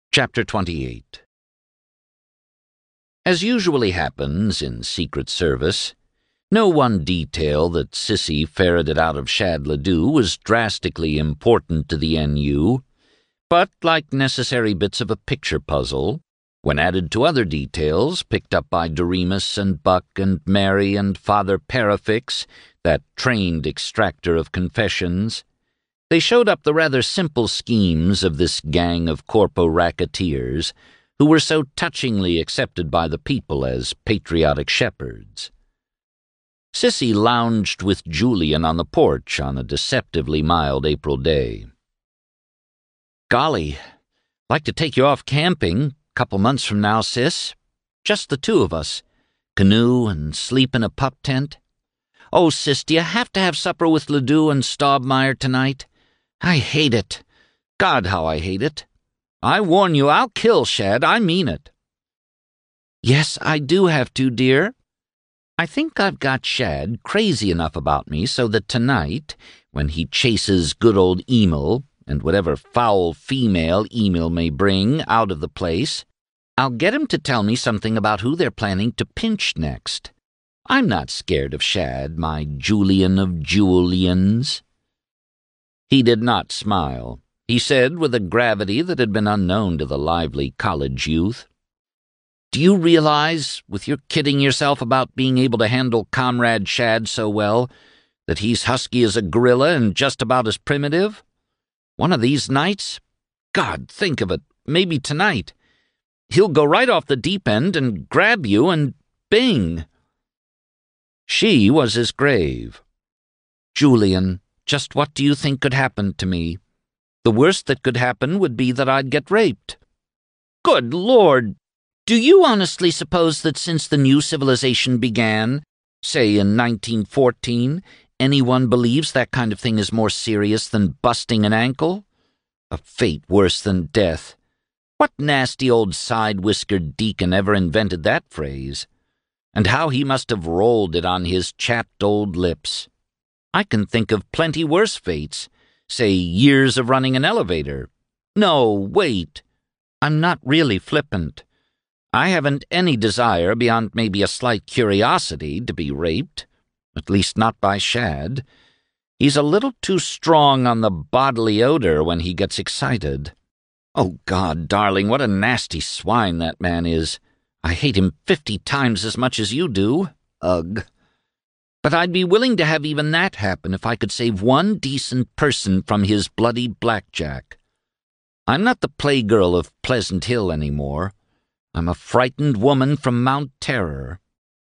Chapter 28. As usually happens in Secret Service, no one detail that Sissy ferreted out of Shad Ledoux was drastically important to the NU, but like necessary bits of a picture puzzle, when added to other details picked up by Doremus and Buck and Mary and Father Parafix, that trained extractor of confessions, they showed up the rather simple schemes of this gang of corpo-racketeers who were so touchingly accepted by the people as patriotic shepherds. Sissy lounged with Julian on the porch on a deceptively mild April day. "Golly, like to take you off camping, couple months from now, Sis. Just the two of us. Canoe and sleep in a pup tent. Oh, Sis, do you have to have supper with Ledoux and Staubmeyer tonight? I hate it. God, how I hate it. I warn you, I'll kill Shad, I mean it." "Yes, I do have to, dear. I think I've got Shad crazy enough about me so that tonight, when he chases good old Emil, and whatever foul female Emil may bring out of the place, I'll get him to tell me something about who they're planning to pinch next. I'm not scared of Shad, my Julian of Julians." He did not smile. He said, with a gravity that had been unknown to the lively college youth, "Do you realize, with your kidding yourself about being able to handle Comrade Shad so well, that he's husky as a gorilla and just about as primitive? One of these nights, God, think of it, maybe tonight, he'll go right off the deep end and grab you and bing." She was as grave. "Julian, just what do you think could happen to me? The worst that could happen would be that I'd get raped." "Good Lord! Do you honestly suppose that since the new civilization began, say in 1914, anyone believes that kind of thing is more serious than busting an ankle? A fate worse than death. What nasty old side-whiskered deacon ever invented that phrase? And how he must have rolled it on his chapped old lips. I can think of plenty worse fates, say years of running an elevator. No, wait. I'm not really flippant. I haven't any desire beyond maybe a slight curiosity to be raped, at least not by Shad. He's a little too strong on the bodily odor when he gets excited. Oh, God, darling, what a nasty swine that man is. I hate him 50 times as much as you do. Ugh. But I'd be willing to have even that happen if I could save one decent person from his bloody blackjack. I'm not the playgirl of Pleasant Hill anymore. I'm a frightened woman from Mount Terror."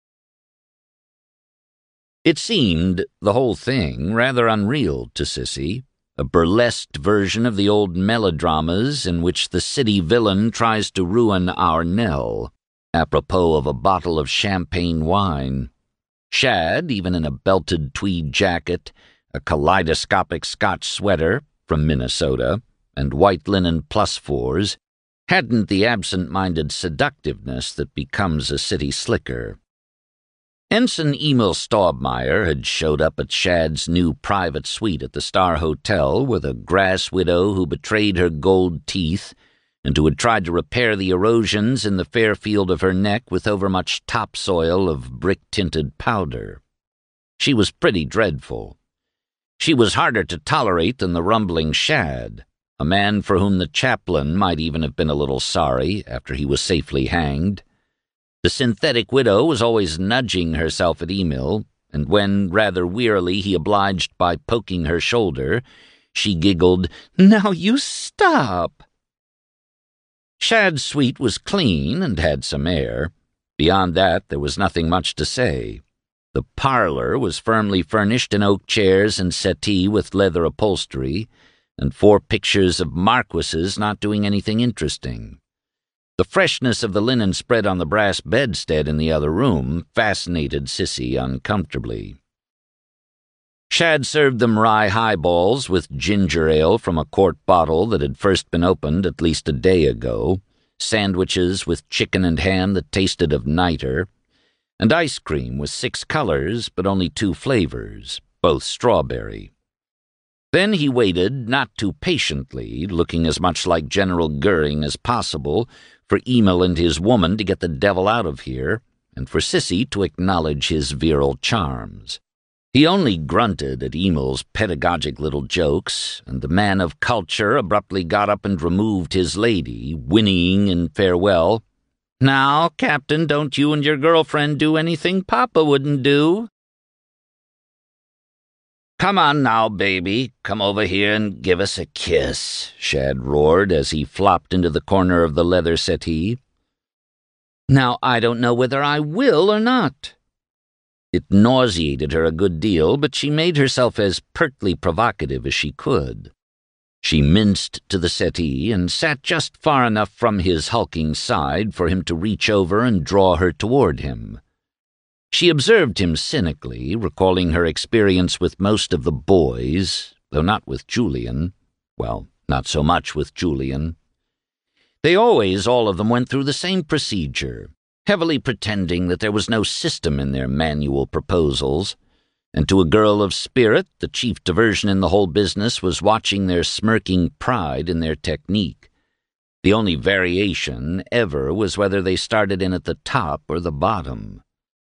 It seemed, the whole thing, rather unreal to Sissy, a burlesque version of the old melodramas in which the city villain tries to ruin our Nell, apropos of a bottle of champagne wine. Shad, even in a belted tweed jacket, a kaleidoscopic Scotch sweater from Minnesota, and white linen plus-fours, hadn't the absent-minded seductiveness that becomes a city slicker. Ensign Emil Staubmeyer had showed up at Shad's new private suite at the Star Hotel with a grass widow who betrayed her gold teeth and who had tried to repair the erosions in the fair field of her neck with overmuch topsoil of brick-tinted powder. She was pretty dreadful. She was harder to tolerate than the rumbling Shad, a man for whom the chaplain might even have been a little sorry after he was safely hanged. The synthetic widow was always nudging herself at Emil, and when, rather wearily, he obliged by poking her shoulder, she giggled, "Now you stop!" Shad's suite was clean and had some air. Beyond that, there was nothing much to say. The parlor was firmly furnished in oak chairs and settee with leather upholstery, and 4 pictures of marquises not doing anything interesting. The freshness of the linen spread on the brass bedstead in the other room fascinated Sissy uncomfortably. Shad served them rye highballs with ginger ale from a quart bottle that had first been opened at least a day ago, sandwiches with chicken and ham that tasted of niter, and ice cream with 6 colors but only 2 flavors, both strawberry. Then he waited not too patiently, looking as much like General Goering as possible, for Emil and his woman to get the devil out of here, and for Sissy to acknowledge his virile charms. He only grunted at Emil's pedagogic little jokes, and the man of culture abruptly got up and removed his lady, whinnying in farewell. "Now, Captain, don't you and your girlfriend do anything Papa wouldn't do." "Come on now, baby, come over here and give us a kiss," Shad roared as he flopped into the corner of the leather settee. "Now, I don't know whether I will or not." It nauseated her a good deal, but she made herself as pertly provocative as she could. She minced to the settee and sat just far enough from his hulking side for him to reach over and draw her toward him. She observed him cynically, recalling her experience with most of the boys, though not with Julian. Well, not so much with Julian. They always, all of them, went through the same procedure, heavily pretending that there was no system in their manual proposals, and to a girl of spirit, the chief diversion in the whole business was watching their smirking pride in their technique. The only variation, ever, was whether they started in at the top or the bottom.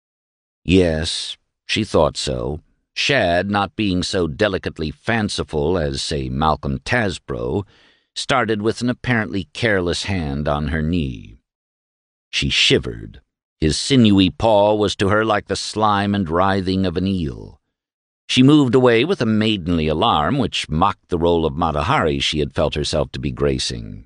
Yes, she thought so. Shad, not being so delicately fanciful as, say, Malcolm Tasbro, started with an apparently careless hand on her knee. She shivered. His sinewy paw was to her like the slime and writhing of an eel. She moved away with a maidenly alarm which mocked the role of Mata Hari she had felt herself to be gracing.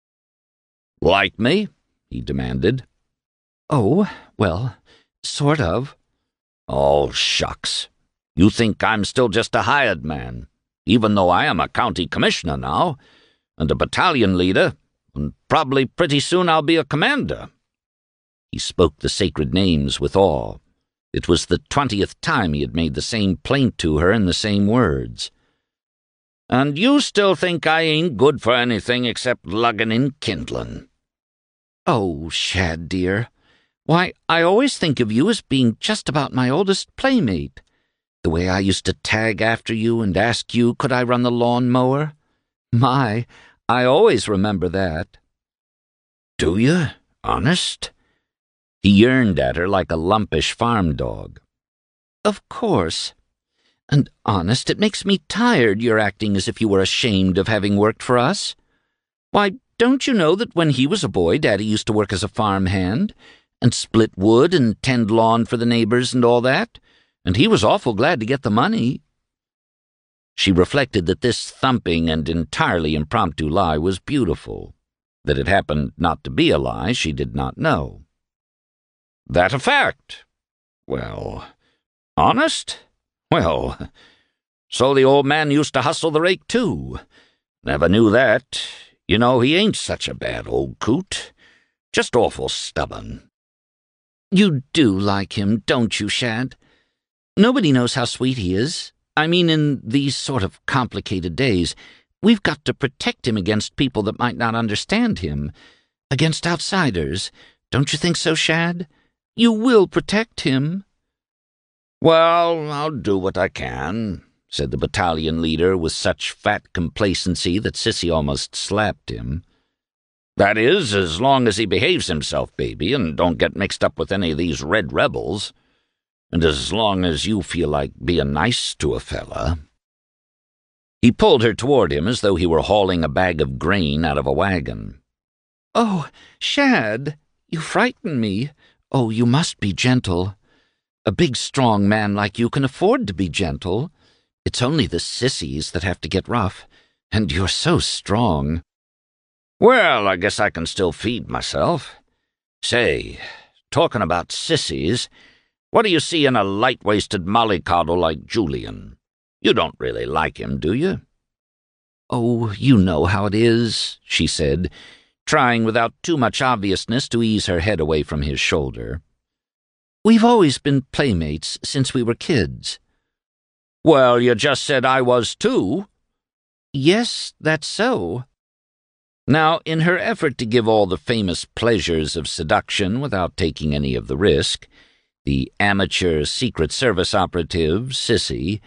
"Like me?" he demanded. "Oh, well, sort of." "Oh, shucks. You think I'm still just a hired man, even though I am a county commissioner now, and a battalion leader, and probably pretty soon I'll be a commander." He spoke the sacred names with awe. It was the 20th time he had made the same plaint to her in the same words. "And you still think I ain't good for anything except lugging in kindlin'." "Oh, Shad, dear. Why, I always think of you as being just about my oldest playmate. The way I used to tag after you and ask you could I run the lawn-mower. My, I always remember that." "Do you? Honest?" He yearned at her like a lumpish farm dog. "Of course. And honest, it makes me tired you're acting as if you were ashamed of having worked for us. Why, don't you know that when he was a boy, Daddy used to work as a farmhand, and split wood and tend lawn for the neighbors and all that, and he was awful glad to get the money." She reflected that this thumping and entirely impromptu lie was beautiful. That it happened not to be a lie she did not know. "That a fact? Well, honest? Well, so the old man used to hustle the rake, too. Never knew that. You know, he ain't such a bad old coot. Just awful stubborn." "You do like him, don't you, Shad? Nobody knows how sweet he is. I mean, in these sort of complicated days, we've got to protect him against people that might not understand him, against outsiders. Don't you think so, Shad? You will protect him." "Well, I'll do what I can," said the battalion leader with such fat complacency that Sissy almost slapped him. "That is, as long as he behaves himself, baby, and don't get mixed up with any of these red rebels. And as long as you feel like being nice to a fella." He pulled her toward him as though he were hauling a bag of grain out of a wagon. "Oh, Shad, you frighten me. Oh, you must be gentle. A big, strong man like you can afford to be gentle. It's only the sissies that have to get rough, and you're so strong." "Well, I guess I can still feed myself. Say, talking about sissies, what do you see in a light-waisted mollycoddle like Julian? You don't really like him, do you?" "Oh, you know how it is," she said, trying without too much obviousness to ease her head away from his shoulder. "We've always been playmates since we were kids." "Well, you just said I was too." "Yes, that's so." Now, in her effort to give all the famous pleasures of seduction without taking any of the risk, the amateur Secret Service operative, Sissy,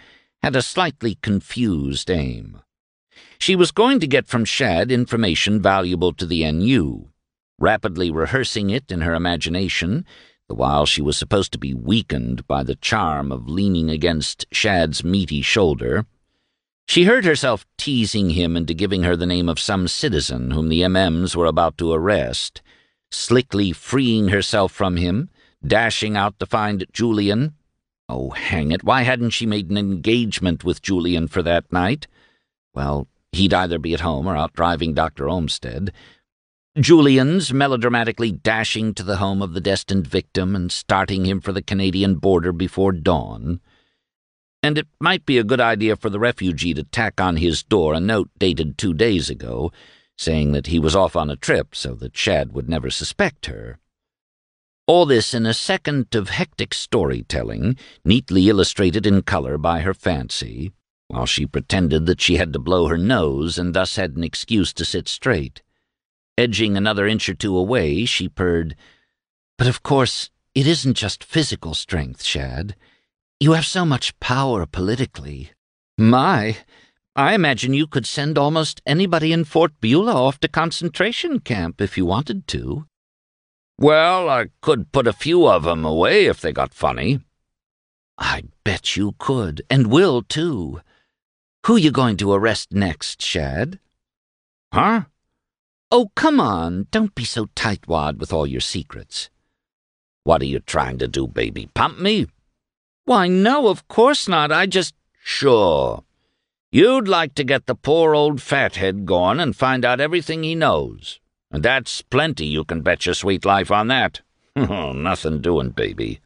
had a slightly confused aim. She was going to get from Shad information valuable to the NU, rapidly rehearsing it in her imagination, the while she was supposed to be weakened by the charm of leaning against Shad's meaty shoulder. She heard herself teasing him into giving her the name of some citizen whom the MMs were about to arrest, slickly freeing herself from him, dashing out to find Julian. Oh, hang it, why hadn't she made an engagement with Julian for that night? Well, he'd either be at home or out driving Dr. Olmsted. Julian's melodramatically dashing to the home of the destined victim and starting him for the Canadian border before dawn. And it might be a good idea for the refugee to tack on his door a note dated 2 days ago, saying that he was off on a trip so that Shad would never suspect her. All this in a second of hectic storytelling, neatly illustrated in color by her fancy, while she pretended that she had to blow her nose and thus had an excuse to sit straight. Edging another inch or two away, she purred, "But of course, it isn't just physical strength, Shad. You have so much power politically. My, I imagine you could send almost anybody in Fort Beulah off to concentration camp if you wanted to." "Well, I could put a few of 'em away if they got funny." "I bet you could, and will, too. Who you going to arrest next, Shad?" "Huh?" "Oh, come on, don't be so tightwad with all your secrets." "What are you trying to do, baby? Pump me?" "Why, no, of course not. I just—" "Sure. You'd like to get the poor old fathead going and find out everything he knows. And that's plenty, you can bet your sweet life on that. Nothing doing, baby."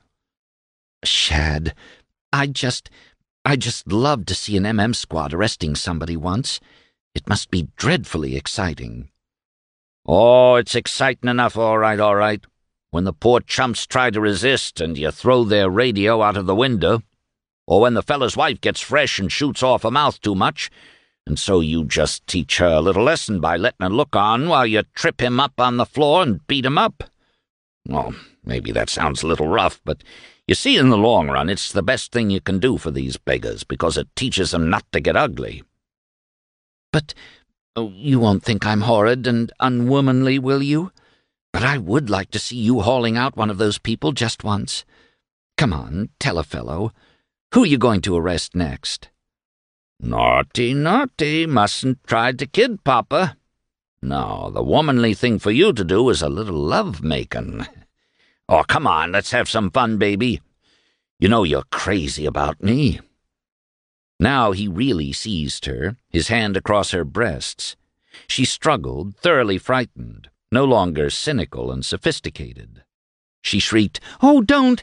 "Shad, I'd just love to see an MM squad arresting somebody once. It must be dreadfully exciting." "Oh, it's exciting enough, all right. When the poor chumps try to resist and you throw their radio out of the window, or when the fella's wife gets fresh and shoots off her mouth too much, and so you just teach her a little lesson by letting her look on while you trip him up on the floor and beat him up. Well, maybe that sounds a little rough, but you see, in the long run, it's the best thing you can do for these beggars, because it teaches them not to get ugly." "But you won't think I'm horrid and unwomanly, will you? But I would like to see you hauling out one of those people just once. Come on, tell a fellow. Who are you going to arrest next?" "Naughty, mustn't try to kid Papa. No, the womanly thing for you to do is a little love-making. Oh, come on, let's have some fun, baby. You know you're crazy about me." Now he really seized her, his hand across her breasts. She struggled, thoroughly frightened, no longer cynical and sophisticated. She shrieked, "Oh, don't!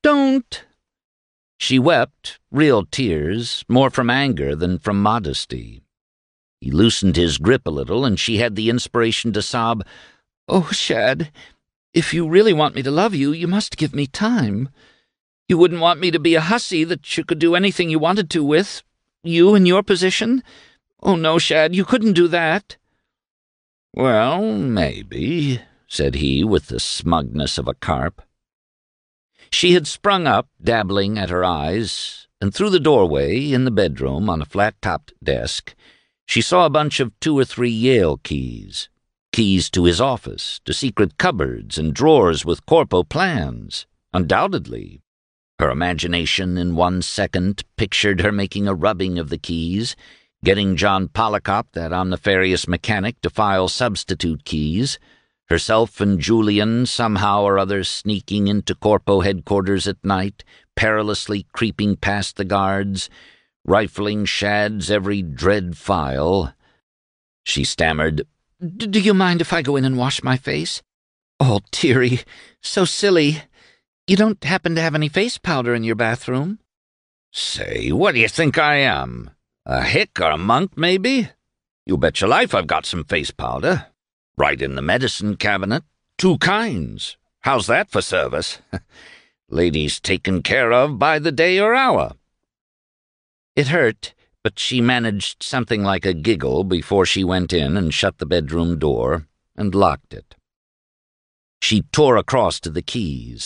She wept, real tears, more from anger than from modesty. He loosened his grip a little, and she had the inspiration to sob, "Oh, Shad, if you really want me to love you, you must give me time. You wouldn't want me to be a hussy that you could do anything you wanted to with, you in your position? Oh, no, Shad, you couldn't do that." "Well, maybe," said he with the smugness of a carp. She had sprung up, dabbling at her eyes, and through the doorway, in the bedroom, on a flat-topped desk, she saw a bunch of 2 or 3 Yale keys. Keys to his office, to secret cupboards and drawers with corpo plans, undoubtedly. Her imagination in 1 second pictured her making a rubbing of the keys, getting John Pollicott, that omnifarious mechanic, to file substitute keys, herself and Julian somehow or other sneaking into Corpo headquarters at night, perilously creeping past the guards, rifling Shad's every dread file. She stammered, "Do you mind if I go in and wash my face? Oh, dearie, so silly. You don't happen to have any face powder in your bathroom?" "Say, what do you think I am? A hick or a monk, maybe? You bet your life I've got some face powder. Right in the medicine cabinet. 2 kinds. How's that for service? Ladies taken care of by the day or hour." It hurt, but she managed something like a giggle before she went in and shut the bedroom door and locked it. She tore across to the keys.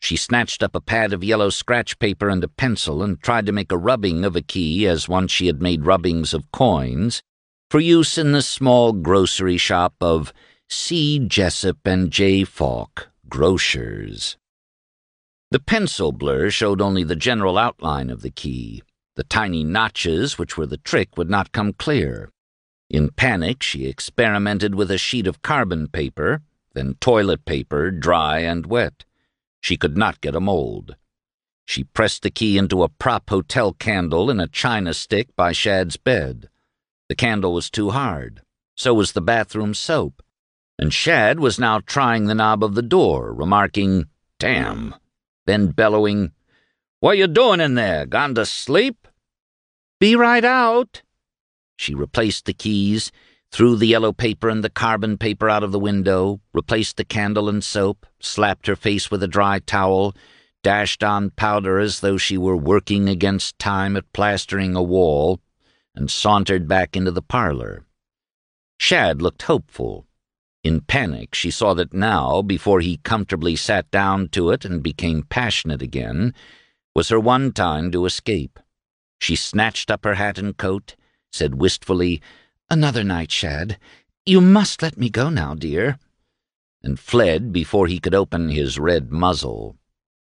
She snatched up a pad of yellow scratch paper and a pencil and tried to make a rubbing of a key as once she had made rubbings of coins, for use in the small grocery shop of C. Jessup and J. Falk, grocers. The pencil blur showed only the general outline of the key. The tiny notches, which were the trick, would not come clear. In panic, she experimented with a sheet of carbon paper, then toilet paper, dry and wet. She could not get a mold. She pressed the key into a prop hotel candle in a china stick by Shad's bed. The candle was too hard. So was the bathroom soap. And Shad was now trying the knob of the door, remarking, "Damn," then bellowing, "What you doing in there? Gone to sleep?" "Be right out." She replaced the keys, threw the yellow paper and the carbon paper out of the window, replaced the candle and soap, slapped her face with a dry towel, dashed on powder as though she were working against time at plastering a wall, and sauntered back into the parlor. Shad looked hopeful. In panic, she saw that now, before he comfortably sat down to it and became passionate again, was her one time to escape. She snatched up her hat and coat, said wistfully, "Another night, Shad. You must let me go now, dear," and fled before he could open his red muzzle.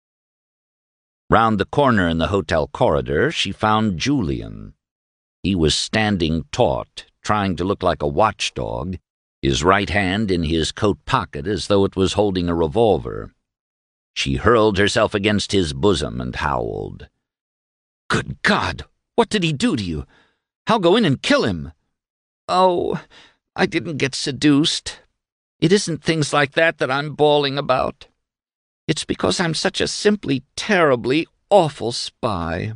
Round the corner in the hotel corridor, she found Julian. He was standing taut, trying to look like a watchdog, his right hand in his coat pocket as though it was holding a revolver. She hurled herself against his bosom and howled. "Good God! What did he do to you? I'll go in and kill him." "Oh, I didn't get seduced. It isn't things like that I'm bawling about. It's because I'm such a simply terribly awful spy."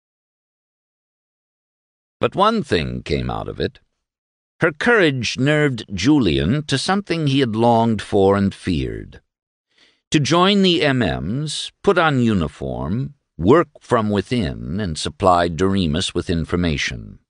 But one thing came out of it. Her courage nerved Julian to something he had longed for and feared. To join the MMs, put on uniform, work from within, and supply Doremus with information.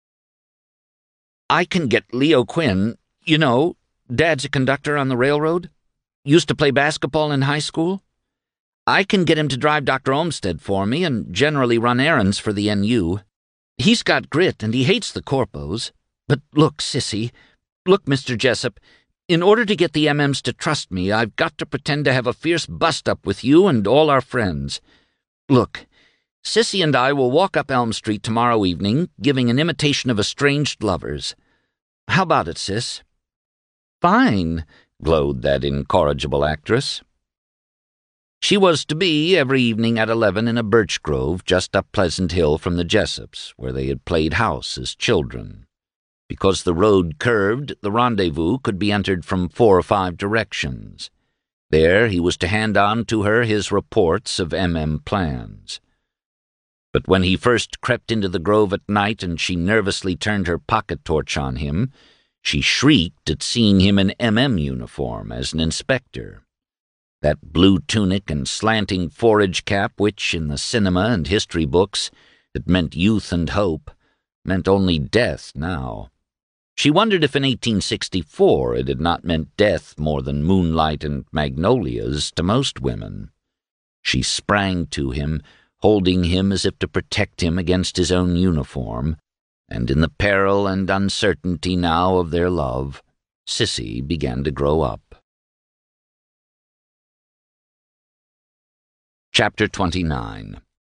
"I can get Leo Quinn, you know, Dad's a conductor on the railroad, used to play basketball in high school. I can get him to drive Dr. Olmsted for me and generally run errands for the NU. He's got grit and he hates the corpos. But look, Sissy, look, Mr. Jessup, in order to get the MMs to trust me, I've got to pretend to have a fierce bust-up with you and all our friends. Look, Sissy and I will walk up Elm Street tomorrow evening, giving an imitation of estranged lovers. How about it, Sis?" "Fine," glowed that incorrigible actress. She was to be every evening at 11 in a birch grove just up Pleasant Hill from the Jessups, where they had played house as children. Because the road curved, the rendezvous could be entered from 4 or 5 directions. There he was to hand on to her his reports of MM plans. But when he first crept into the grove at night and she nervously turned her pocket torch on him, she shrieked at seeing him in MM uniform as an inspector. That blue tunic and slanting forage cap which, in the cinema and history books, had meant youth and hope, meant only death now. She wondered if in 1864 it had not meant death more than moonlight and magnolias to most women. She sprang to him, holding him as if to protect him against his own uniform, and in the peril and uncertainty now of their love, Sissy began to grow up. Chapter 29.